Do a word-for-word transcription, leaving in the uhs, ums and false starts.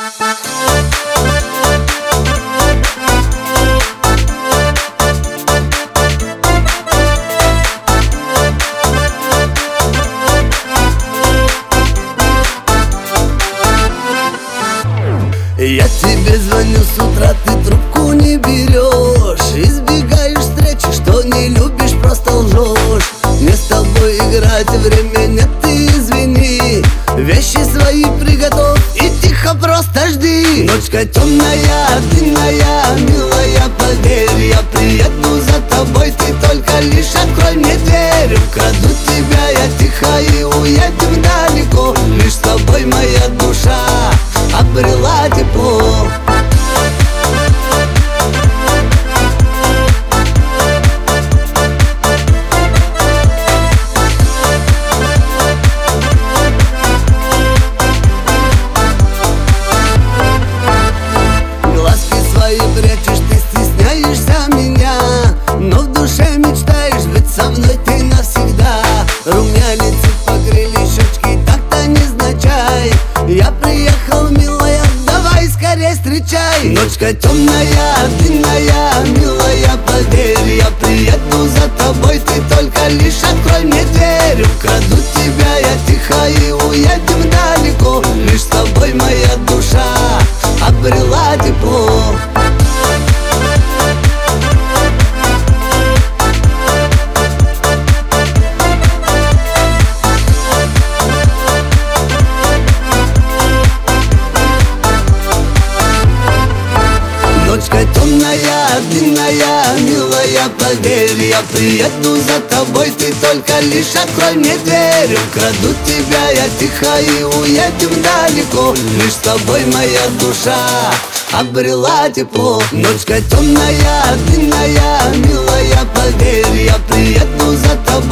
Я тебе звоню с утра, ты трубку не берешь. Избегаешь встречи, что не любишь, просто лжешь. Мне с тобой играть время нет, ты извини. Вещи свои приготовь и тихо просто жди. Ночка темная, длинная, милая, поверь, я приеду за тобой, ты только лишь открой мне дверь. Украду тебя я тихо и уедем далеко. Лишь с тобой моя душа обрела тепло. Глазки свои прячешь, ты стесняешься меня, но в душе мечтаешь быть со мной ты навсегда. Румянец погрели щечки, так-то невзначай. Я приехал, милая, давай скорее встречай. Ночка темная, длинная, милая, поверь, я приеду за тобой, ты только лишь открой мне дверь. Украду тебя я тихо и уедем далеко. Лишь с тобой моя душа обрела тепло. Ночка темная, длинная, милая, поверь, я приеду за тобой, ты только лишь открой мне дверь. Украду тебя я тихо и уедем далеко. Лишь с тобой моя душа обрела тепло. Ночка темная, длинная, милая, поверь, я приеду за тобой.